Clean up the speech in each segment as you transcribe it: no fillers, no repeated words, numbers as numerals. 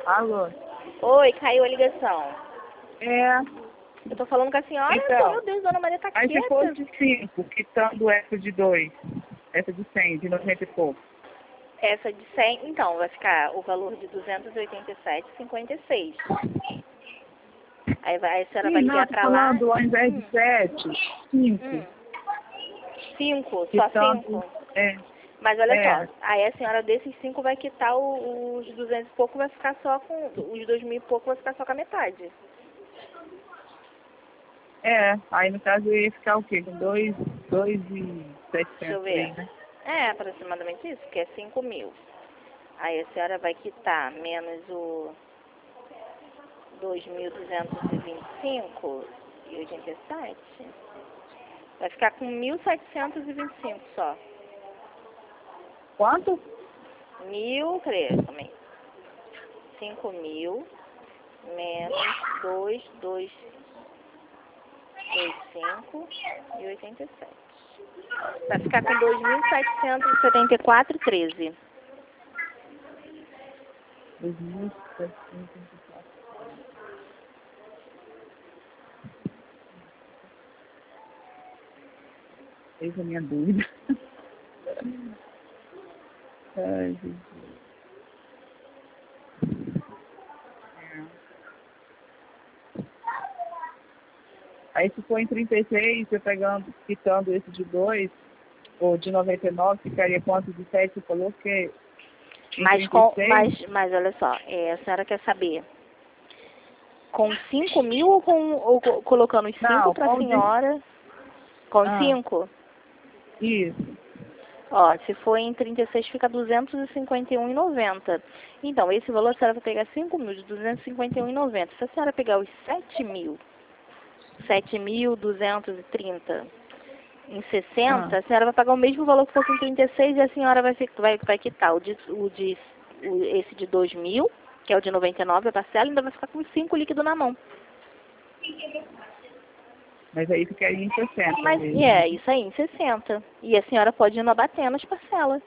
Alô? Oi, caiu a ligação. É. Eu tô falando com a senhora, Então, meu Deus, Dona Maria tá aí se quieta. fosse 5, quitando essa de 2, essa de 100, de 90 e pouco. Essa de 100, então, vai ficar o valor de 287,56. Aí a senhora vai Sim, não, ligar tô pra lá. falando ao invés de 7, 5. 5, só Quitando, 5. é, Mas olha é, só, aí a senhora desses 5 vai quitar os 200 e pouco, vai ficar só com, os 2.000 e pouco vai ficar só com a metade. aí no caso eu ia ficar o quê? Com 2.700 Deixa eu por aí, ver. né? É, aproximadamente isso, que é 5.000. Aí a senhora vai quitar menos o 2.225,87. Vai ficar com 1.725 só. Quanto? 1.000, creio, também. 5.000 menos 2.225,87. Vai ficar com 2.774,13. 2.724. Essa é a minha dúvida. Ai, Jesus. Aí se for em 36, você pegando, quitando esse de 2, ou de 99, ficaria quanto de 7? Você falou que em Mas, 36? mas olha só, a senhora quer saber com 5.000 ou colocando os 5 Não, para a senhora? Com 5? Isso. Ó, se for em 36 fica 251,90. Então, esse valor a senhora vai pegar 5.000 de 251,90. Se a senhora pegar os 7.230 em 60, a senhora vai pagar o mesmo valor que fosse em 36 e a senhora vai quitar esse de 2.000, que é o de 99, a parcela, e ainda vai ficar com 5 líquido na mão. Mas aí ficaria em 60 Mas, mesmo. isso aí, em 60. E a senhora pode ir abatendo as parcelas.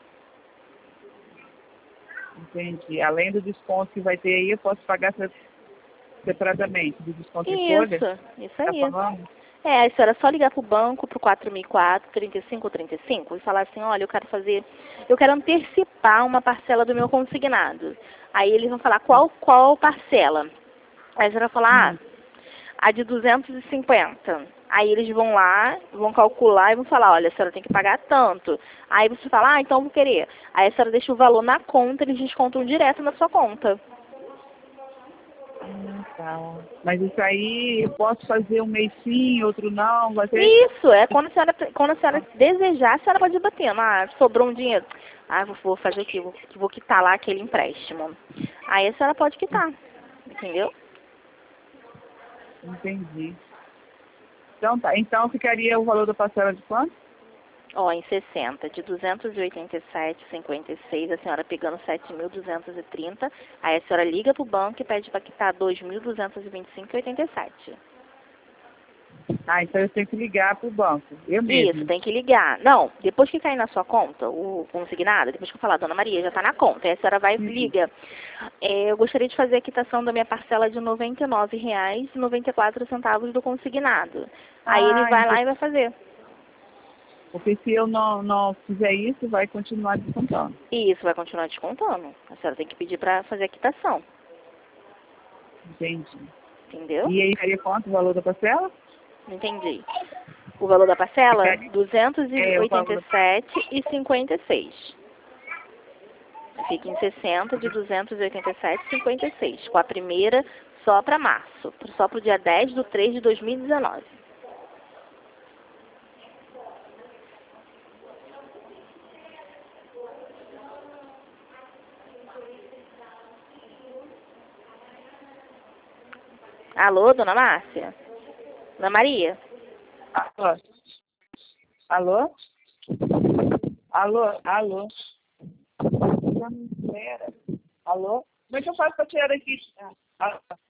Entendi. Além do desconto que vai ter aí, eu posso pagar separadamente, do desconto em folha? Isso Tá aí. falando? A senhora é só ligar pro banco, pro 4004, 3535, e falar assim, olha, eu quero antecipar uma parcela do meu consignado. Aí eles vão falar qual parcela. Aí a senhora vai falar, a de 250. Aí eles vão lá, vão calcular e vão falar, olha, a senhora tem que pagar tanto. Aí você fala, então eu vou querer. Aí a senhora deixa o valor na conta, eles descontam direto na sua conta. Tá. Mas isso aí eu posso fazer um mês sim, outro não, vai ter... Isso, quando a senhora desejar, a senhora pode ir batendo. Ah, sobrou um dinheiro. Ah, vou fazer o quê? Vou quitar lá aquele empréstimo. Aí a senhora pode quitar, entendeu? Entendi. Então tá. Então ficaria o valor da parcela de quanto? Ó, em 60, de 287,56, a senhora pegando 7.230, aí a senhora liga pro banco e pede para quitar 2.225,87. Ah, então eu tenho que ligar pro banco. Eu mesmo. Isso, tem que ligar. Não, depois que cair na sua conta, o consignado, depois que eu falar, Dona Maria, já está na conta. Aí a senhora vai e liga. Eu gostaria de fazer a quitação da minha parcela de R$ 99,94 do consignado. Aí ele vai lá e vai fazer. Porque se eu não fizer isso, vai continuar descontando. E isso vai continuar descontando. A senhora tem que pedir para fazer a quitação. Entendi. Entendeu? E aí seria quanto o valor da parcela? Não entendi. O valor da parcela? R$ O valor 287,56. Fica em 60 de 287,56. Com a primeira só para março. Só para o dia 10/3 de 2019. Alô, Dona Márcia? Dona Maria? Alô? Alô? Alô? Alô? Não espera. Alô? Como é que eu faço para tirar daqui?